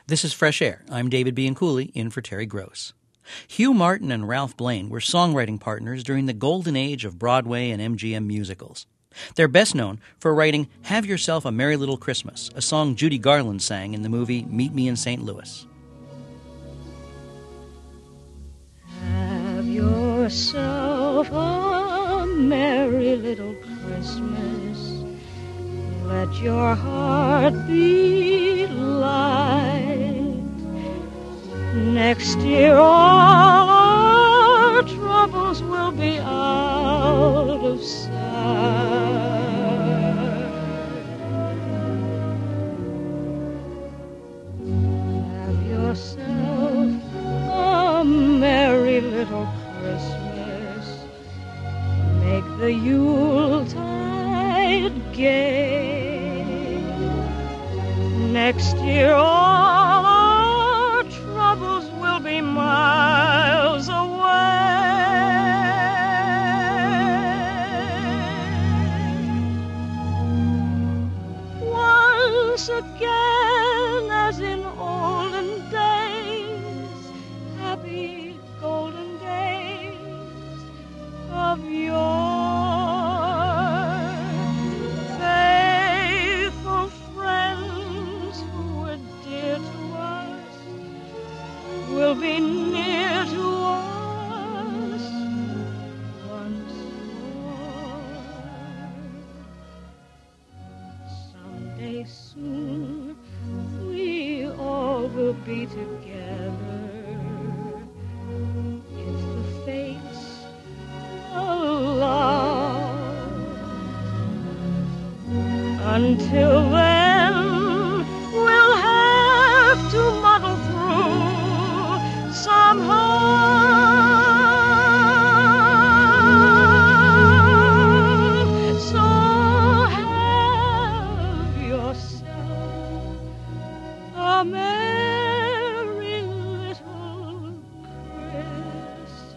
This is Fresh Air. I'm David Bianculli, in for Terry Gross. Hugh Martin and Ralph Blane were songwriting partners during the golden age of Broadway and MGM musicals. They're best known for writing Have Yourself a Merry Little Christmas, a song Judy Garland sang in the movie Meet Me in St. Louis. Have yourself a merry little Christmas. Let your heart be light. Next year all our troubles will be out of sight. Have yourself a merry little Christmas. Make the Yuletide gay. Next year all our troubles will be miles away. Once again, as in olden days, happy golden days of yore. Faithful friends who were dear to us will be near to us once more. Someday soon we all will be together if the fates allow. Until then, we'll have to muddle through somehow. So have yourself a merry little Christmas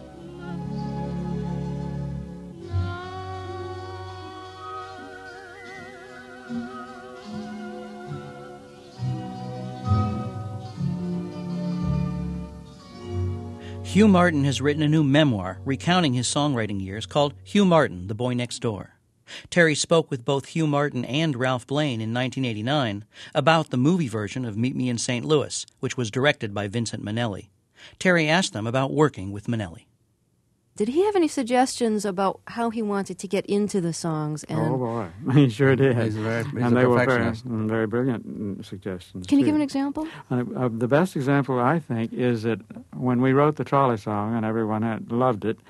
Hugh Martin has written a new memoir recounting his songwriting years called Hugh Martin, The Boy Next Door. Terry spoke with both Hugh Martin and Ralph Blane in 1989 about the movie version of Meet Me in St. Louis, which was directed by Vincent Minnelli. Terry asked them about working with Minnelli. Did he have any suggestions about how he wanted to get into the songs? And Oh, boy. He sure did. He's a They were perfectionist. very brilliant suggestions. Can you too. give an example? The best example, I think, is that when we wrote the trolley song and everyone had loved it,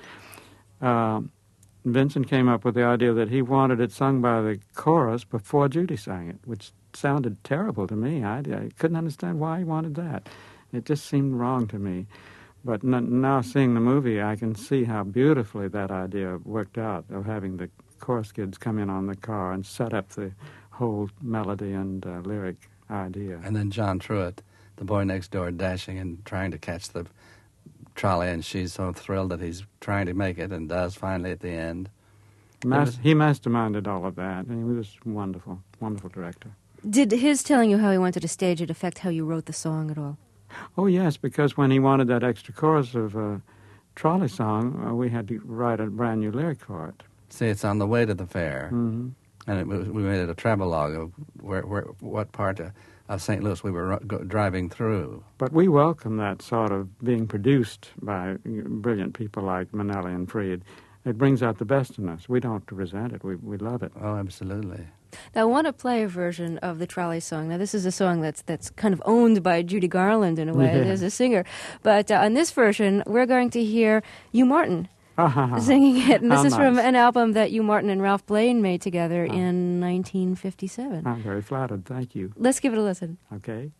Vincent came up with the idea that he wanted it sung by the chorus before Judy sang it, which sounded terrible to me. I couldn't understand why he wanted that. It just seemed wrong to me. But now seeing the movie, I can see how beautifully that idea worked out, of having the chorus kids come in on the car and set up the whole melody and lyric idea. And then John Truitt, the boy next door, dashing and trying to catch the trolley, and she's so thrilled that he's trying to make it and does finally at the end. He masterminded all of that, and he was wonderful, wonderful director. Did his telling you how he wanted to stage it affect how you wrote the song at all? Oh, yes, because when he wanted that extra chorus of trolley song, we had to write a brand new lyric for it. See, it's on the way to the fair, Mm-hmm. and we made it a travelogue of what part of St. Louis we were driving through. But we welcome that sort of being produced by brilliant people like Minnelli and Fried. It brings out the best in us. We don't resent it. We love it. Oh, absolutely. Now, I want to play a version of the trolley song. Now, this is a song that's kind of owned by Judy Garland in a way as a singer. But on this version, we're going to hear Hugh Martin singing it. And this is from an album that Hugh Martin and Ralph Blane made together in 1957. I'm very flattered. Thank you. Let's give it a listen. Okay.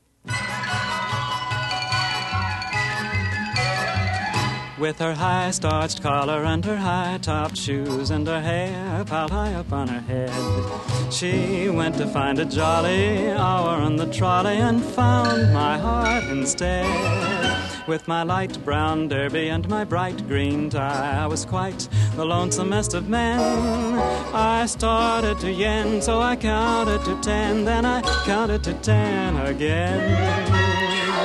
With her high starched collar and her high-topped shoes and her hair piled high up on her head, she went to find a jolly hour on the trolley and found my heart instead. With my light brown derby and my bright green tie, I was quite the lonesomest of men. I started to yen, so I counted to 10, then I counted to 10 again.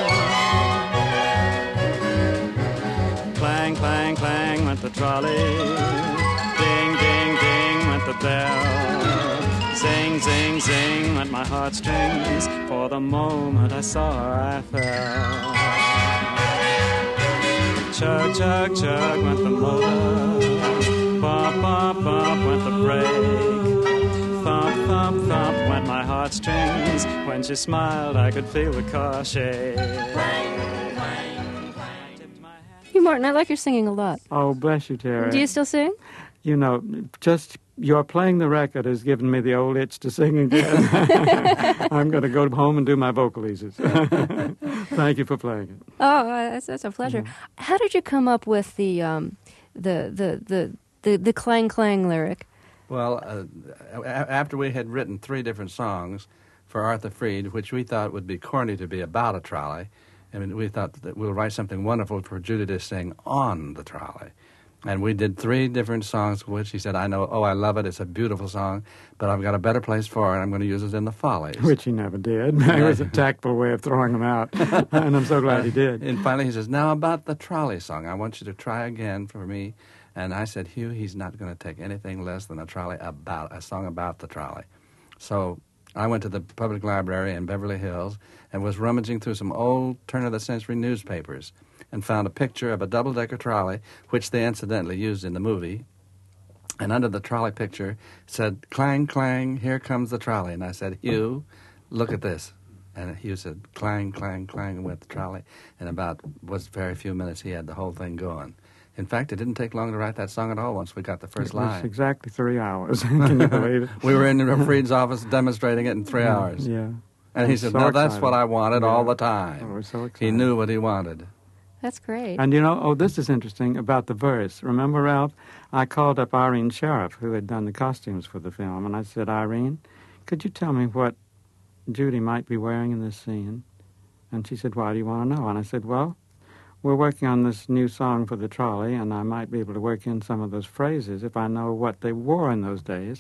trolley. Ding, ding, ding went the bell. Zing, zing, zing went my heartstrings. For the moment I saw her, I fell. Chug, chug, chug went the motor. Bump, bump, bump went the brake. Thump, thump, thump went my heartstrings. When she smiled, I could feel the car shake. Hugh Martin, I like your singing a lot. Oh, bless you, Terry. Do you still sing? You know, just your playing the record has given me the old itch to sing again. I'm going to go home and do my vocal eases. Thank you for playing it. Oh, that's a pleasure. Mm-hmm. How did you come up with the clang clang lyric? Well, after we had written 3 different songs for Arthur Freed, which we thought would be corny to be about a trolley, and we thought that we'll write something wonderful for Judy to sing on the trolley. And we did 3 different songs, which he said, I know, oh, I love it, it's a beautiful song, but I've got a better place for it, I'm going to use it in the Follies. Which he never did. It was a tactful way of throwing them out, and I'm so glad he did. And finally he says, now about the trolley song, I want you to try again for me. And I said, Hugh, he's not going to take anything less than a song about the trolley. So I went to the public library in Beverly Hills and was rummaging through some old turn-of-the-century newspapers and found a picture of a double-decker trolley, which they incidentally used in the movie. And under the trolley picture said, clang, clang, here comes the trolley. And I said, Hugh, look at this. And Hugh said, clang, clang, clang, went the trolley. And about very few minutes, he had the whole thing going. In fact, it didn't take long to write that song at all once we got the first line. It was exactly 3 hours. Can you believe it? We were in Freed's office demonstrating it in 3 hours. Yeah. And he said, so no, that's excited. what I wanted all the time. Oh, we're so excited. He knew what he wanted. That's great. And you know, this is interesting about the verse. Remember, Ralph, I called up Irene Sheriff, who had done the costumes for the film, and I said, Irene, could you tell me what Judy might be wearing in this scene? And she said, why do you want to know? And I said, well, we're working on this new song for the trolley, and I might be able to work in some of those phrases if I know what they wore in those days.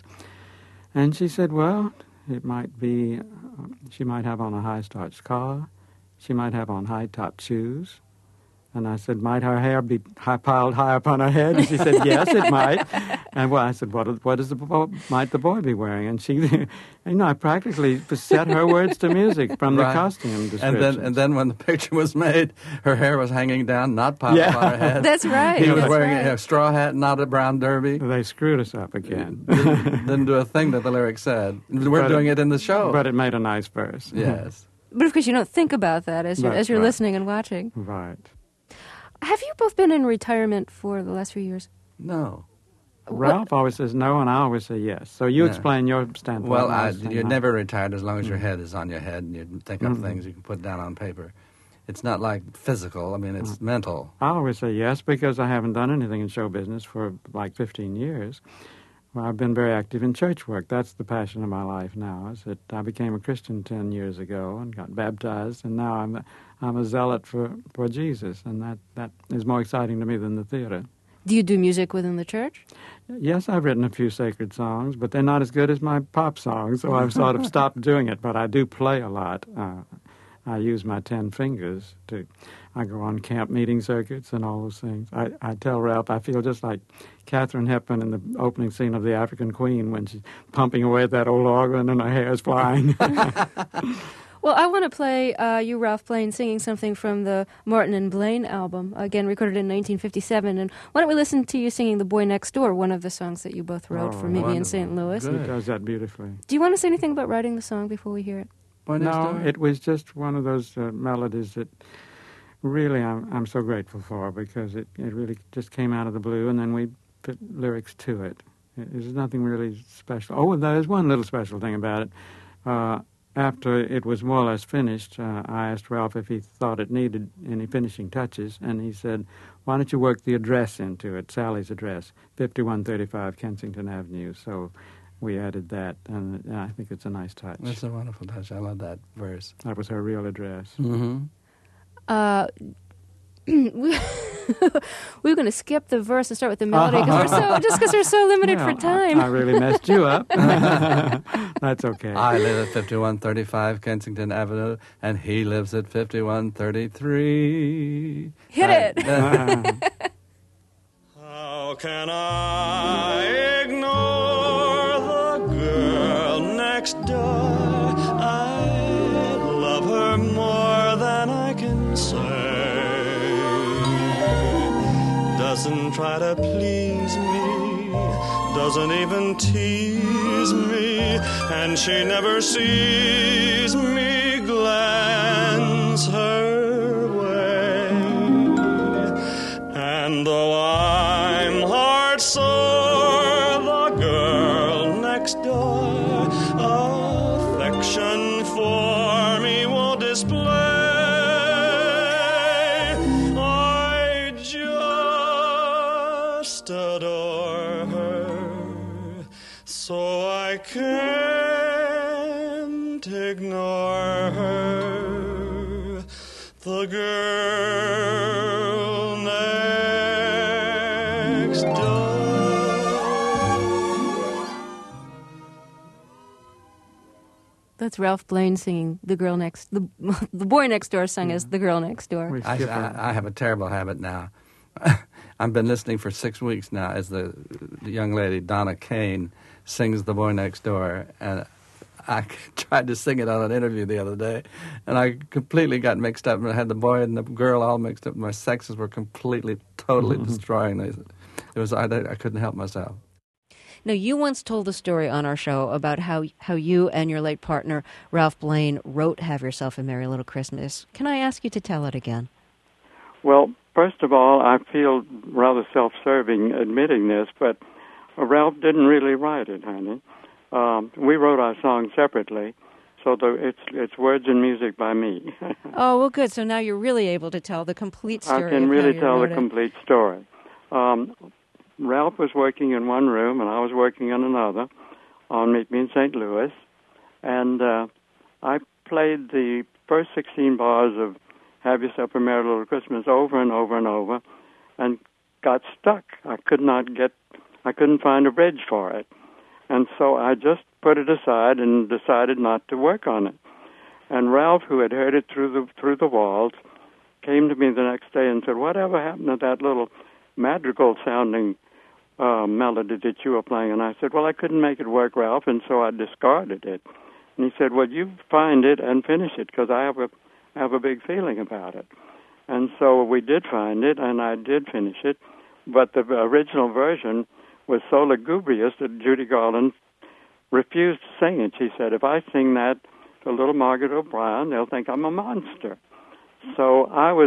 And she said, well, it might be, she might have on a high-starched collar, she might have on high-topped shoes. And I said, might her hair be piled high up on her head? And she said, yes, it might. And well, I said, what might the boy be wearing? And she, I practically set her words to music from the costume description. And then when the picture was made, her hair was hanging down, not piled up on her head. That's right. He was That's wearing right. a straw hat, not a brown derby. They screwed us up again. Didn't do a thing that the lyric said. We're doing it in the show. But it made a nice verse. Yes. But of course, you don't think about that as you're listening and watching. Right. Have you both been in retirement for the last few years? No. Ralph always says no, and I always say yes. So you explain your standpoint. Well, you're never retired as long as your head is on your head and you think up things you can put down on paper. It's not like physical. I mean, it's mental. I always say yes because I haven't done anything in show business for like 15 years. Well, I've been very active in church work. That's the passion of my life now. Is that I became a Christian 10 years ago and got baptized, and now I'm a zealot for Jesus, and that is more exciting to me than the theater. Do you do music within the church? Yes, I've written a few sacred songs, but they're not as good as my pop songs, so I've sort of stopped doing it. But I do play a lot. I use my 10 fingers I go on camp meeting circuits and all those things. I tell Ralph I feel just like Katharine Hepburn in the opening scene of The African Queen when she's pumping away at that old organ and her hair's flying. Well, I want to play you, Ralph Blaine, singing something from the Martin and Blaine album, again recorded in 1957. And why don't we listen to you singing The Boy Next Door, one of the songs that you both wrote for Mimi in St. Louis. He does that beautifully. Do you want to say anything about writing the song before we hear it? No, it was just one of those melodies that really I'm so grateful for because it really just came out of the blue, and then we put lyrics to it. There's nothing really special. Oh, there's one little special thing about it. After it was more or less finished, I asked Ralph if he thought it needed any finishing touches, and he said, why don't you work the address into it, Sally's address, 5135 Kensington Avenue. So we added that, and I think it's a nice touch. That's a wonderful touch. I love that verse. That was her real address. Mm-hmm. We were going to skip the verse and start with the melody because we're so limited for time. I really messed you up. That's okay. I live at 5135 Kensington Avenue, and he lives at 5133. Hit it. How How can I ignore the girl next door? I love her more than I can say. Doesn't try to please me, doesn't even tease me, and she never sees me glance her way. And though I'm heart sore, the girl next door affection for me won't display. I just adore her, so I can't ignore her. The girl next door. That's Ralph Blane singing "The Girl Next." The boy next door sung as "The Girl Next Door." I have a terrible habit now. I've been listening for 6 weeks now as the young lady, Donna Kane, sings The Boy Next Door. And I tried to sing it on an interview the other day, and I completely got mixed up. And I had the boy and the girl all mixed up. My sexes were completely, totally destroying. It was I couldn't help myself. Now, you once told a story on our show about how you and your late partner, Ralph Blane, wrote Have Yourself a Merry Little Christmas. Can I ask you to tell it again? Well, first of all, I feel rather self-serving admitting this, but Ralph didn't really write it, honey. We wrote our song separately, so it's words and music by me. Oh, well, good. So now you're really able to tell the complete story. I can really tell the complete story. Ralph was working in one room, and I was working in another on Meet Me in St. Louis, and I played the first 16 bars of Have Yourself a Merry Little Christmas over and over and over, and got stuck. I couldn't find a bridge for it. And so I just put it aside and decided not to work on it. And Ralph, who had heard it through the walls, came to me the next day and said, "Whatever happened to that little madrigal-sounding melody that you were playing?" And I said, "Well, I couldn't make it work, Ralph, and so I discarded it." And he said, "Well, you find it and finish it, because I have a big feeling about it." And so we did find it, and I did finish it. But the original version was so lugubrious that Judy Garland refused to sing it. She said, "If I sing that to little Margaret O'Brien, they'll think I'm a monster." So I was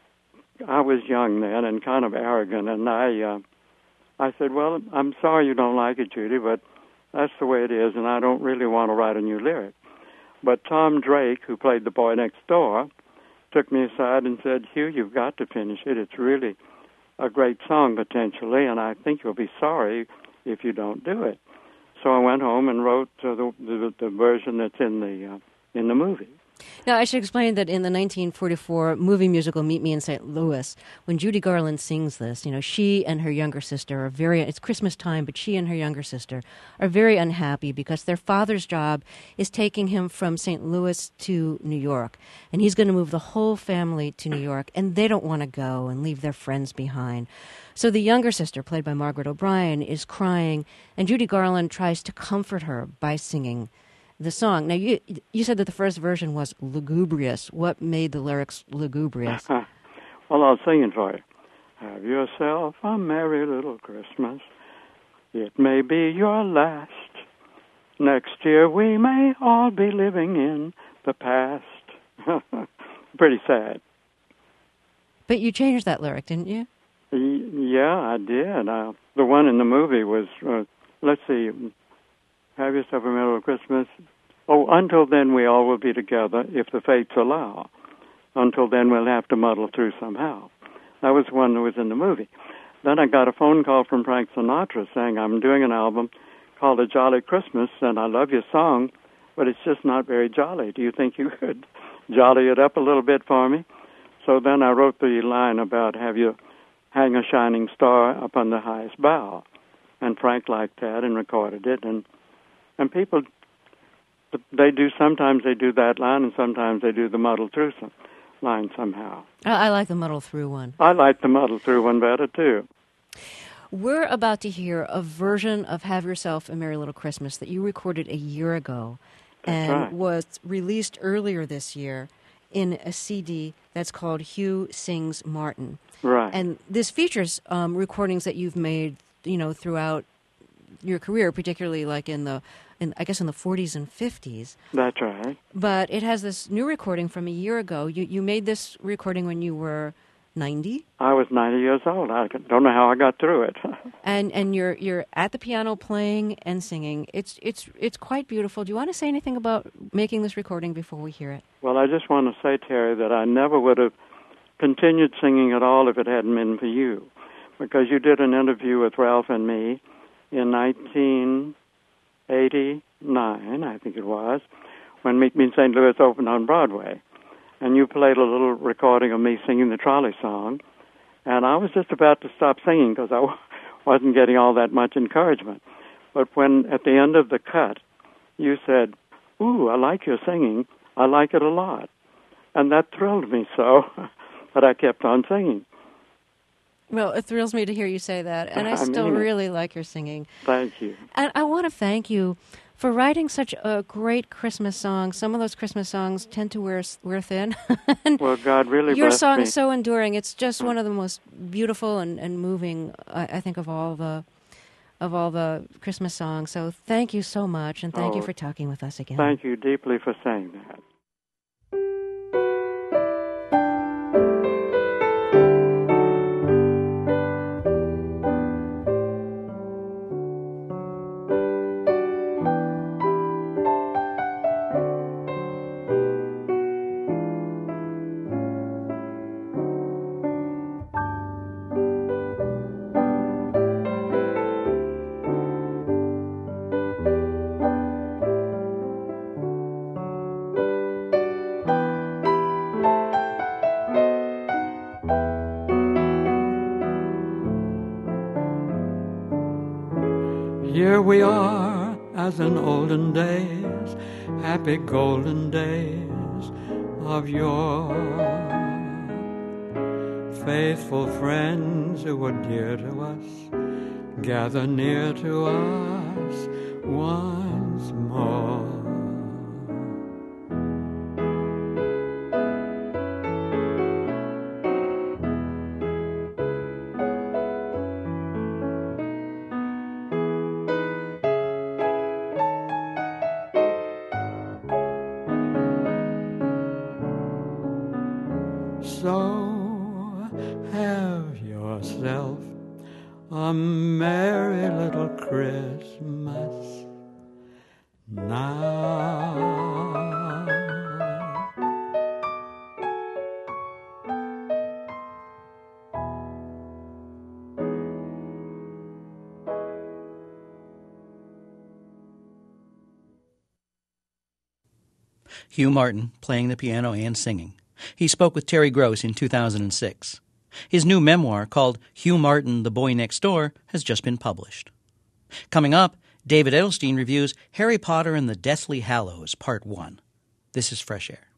young then and kind of arrogant, and I said, "Well, I'm sorry you don't like it, Judy, but that's the way it is, and I don't really want to write a new lyric." But Tom Drake, who played the boy next door, took me aside and said, "Hugh, you've got to finish it. It's really a great song potentially, and I think you'll be sorry if you don't do it." So I went home and wrote the version that's in the movie. Now, I should explain that in the 1944 movie musical Meet Me in St. Louis, when Judy Garland sings this, she and her younger sister it's Christmas time, but she and her younger sister are very unhappy because their father's job is taking him from St. Louis to New York. And he's going to move the whole family to New York, and they don't want to go and leave their friends behind. So the younger sister, played by Margaret O'Brien, is crying, and Judy Garland tries to comfort her by singing the song. Now, you said that the first version was lugubrious. What made the lyrics lugubrious? Well, I'll sing it for you. Have yourself a merry little Christmas. It may be your last. Next year we may all be living in the past. Pretty sad. But you changed that lyric, didn't you? Yeah, I did. The one in the movie was, let's see, have yourself a merry little Christmas. Oh, until then we all will be together if the fates allow. Until then we'll have to muddle through somehow. That was one that was in the movie. Then I got a phone call from Frank Sinatra saying, "I'm doing an album called A Jolly Christmas, and I love your song, but it's just not very jolly. Do you think you could jolly it up a little bit for me?" So then I wrote the line about have you hang a shining star upon the highest bough. And Frank liked that and recorded it. And people, sometimes they do that line, and sometimes they do the muddle through line somehow. I like the muddle through one. I like the muddle through one better, too. We're about to hear a version of Have Yourself a Merry Little Christmas that you recorded a year ago and was released earlier this year in a CD that's called Hugh Sings Martin. Right. And this features recordings that you've made, throughout your career, particularly like in the 40s and 50s. That's right. But it has this new recording from a year ago. You made this recording when you were 90? I was 90 years old. I don't know how I got through it. And you're at the piano playing and singing. It's quite beautiful. Do you want to say anything about making this recording before we hear it? Well, I just want to say, Terry, that I never would have continued singing at all if it hadn't been for you, because you did an interview with Ralph and me in 1989, I think it was, when Meet Me in St. Louis opened on Broadway. And you played a little recording of me singing the trolley song, and I was just about to stop singing because I wasn't getting all that much encouragement. But when, at the end of the cut, you said, "Ooh, I like your singing. I like it a lot." And that thrilled me so that I kept on singing. Well, it thrills me to hear you say that, and I still really like your singing. Thank you. And I want to thank you for writing such a great Christmas song. Some of those Christmas songs tend to wear thin. Well, God really your blessed song me. is so enduring. It's just one of the most beautiful and moving, I think, of all the Christmas songs. So thank you so much, and thank you for talking with us again. Thank you deeply for saying that. Here we are as in olden days, happy golden days of yore. Faithful friends who were dear to us, gather near to us once more. So have yourself a merry little Christmas now. Hugh Martin playing the piano and singing. He spoke with Terry Gross in 2006. His new memoir, called Hugh Martin, The Boy Next Door, has just been published. Coming up, David Edelstein reviews Harry Potter and the Deathly Hallows, Part 1. This is Fresh Air.